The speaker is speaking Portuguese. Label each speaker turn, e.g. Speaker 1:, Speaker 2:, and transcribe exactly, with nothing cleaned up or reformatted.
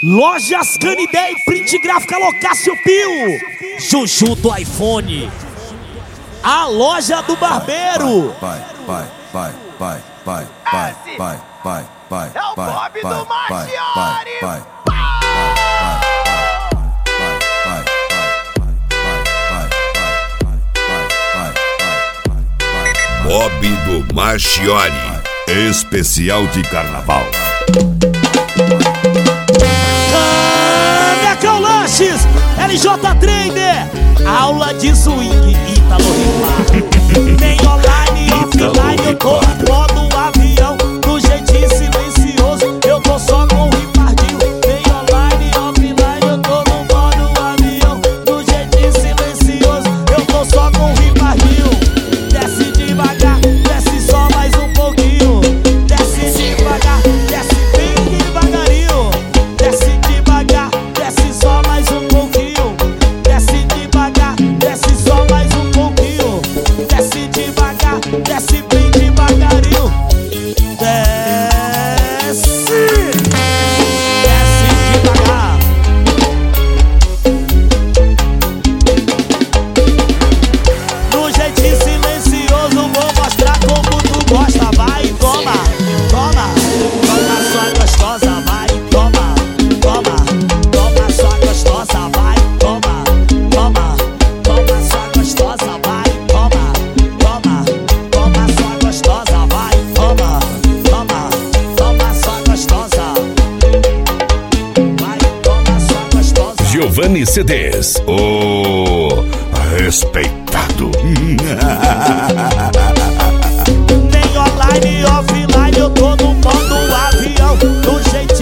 Speaker 1: Lojas Canidé e Print Gráfica Locácio Pio. Juju do iPhone. A loja do barbeiro.
Speaker 2: Vai, vai, vai, vai, vai, vai, vai, vai, vai,
Speaker 3: é o Bob do Marchiori.
Speaker 4: Bob do Marchiori, especial de carnaval.
Speaker 1: Candecão Lanches, L J Trader, aula de swing, Ítalo Ricardo. Nem online, offline, eu tô no modo avião, do jeitinho silencioso, eu tô só com o Ricardinho. Nem online, offline, eu tô no modo avião, do jeitinho silencioso, eu tô só com o Ricardinho. Desce devagar, desce só mais um pouquinho. Desce devagar, desce bem devagarinho. Desce devagar, desce só mais um pouquinho. Desce devagar, desce só mais um pouquinho. Desce devagar, desce bem devagarinho. Desce, desce devagar. No jeitinho silencioso vou mostrar como tu gosta. Vai, toma, toma, toma sua gostosa. Vai, toma, toma, toma sua gostosa. Vai, toma, toma, toma sua gostosa. Vai, toma, toma, toma sua gostosa. Vai, toma, toma, toma sua gostosa. Vai, toma sua gostosa.
Speaker 4: Giovanni C Ds, o respeitado.
Speaker 1: Nem online, offline, eu tô no modo avião, do jeito